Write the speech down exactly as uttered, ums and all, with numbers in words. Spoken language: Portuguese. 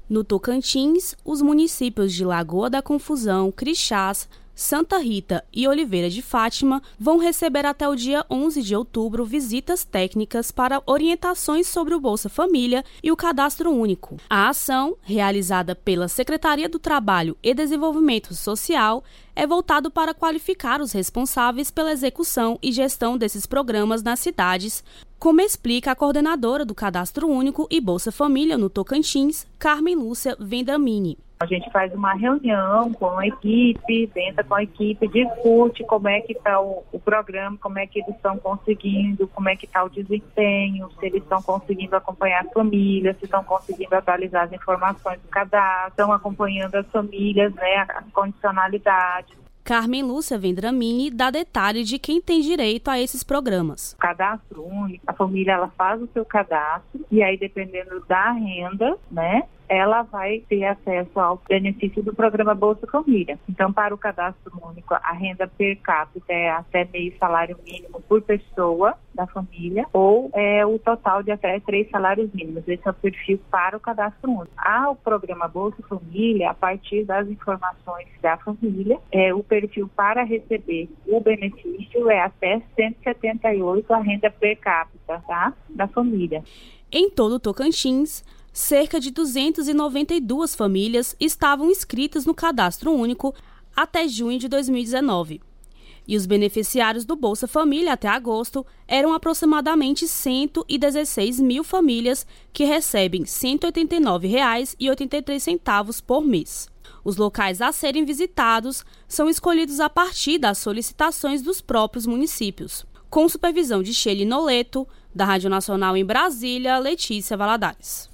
No Tocantins, os municípios de Lagoa da Confusão, Crixás, Santa Rita e Oliveira de Fátima vão receber até o dia onze de outubro visitas técnicas para orientações sobre o Bolsa Família e o Cadastro Único. A ação, realizada pela Secretaria do Trabalho e Desenvolvimento Social, é voltado para qualificar os responsáveis pela execução e gestão desses programas nas cidades, como explica a coordenadora do Cadastro Único e Bolsa Família no Tocantins, Carmen Lúcia Vendramini. A gente faz uma reunião com a equipe, senta com a equipe, discute como é que está o, o programa, como é que eles estão conseguindo, como é que está o desempenho, se eles estão conseguindo acompanhar as famílias, se estão conseguindo atualizar as informações do cadastro, estão acompanhando as famílias, né, as condicionalidades. Carmen Lúcia Vendramini dá detalhes de quem tem direito a esses programas. O cadastro único, a família ela faz o seu cadastro e aí dependendo da renda, né, ela vai ter acesso ao benefício do programa Bolsa Família. Então, para o cadastro único, a renda per capita é até meio salário mínimo por pessoa da família, ou é o total de até três salários mínimos. Esse é o perfil para o cadastro único. Ao programa Bolsa Família, a partir das informações da família, é, o perfil para receber o benefício é até cento e setenta e oito a renda per capita, tá, da família. Em todo o Tocantins, cerca de duzentas e noventa e duas famílias estavam inscritas no Cadastro Único até junho de dois mil e dezenove. E os beneficiários do Bolsa Família até agosto eram aproximadamente cento e dezesseis mil famílias que recebem cento e oitenta e nove reais e oitenta e três centavos por mês. Os locais a serem visitados são escolhidos a partir das solicitações dos próprios municípios. Com supervisão de Sheila Noleto, da Rádio Nacional em Brasília, Letícia Valadares.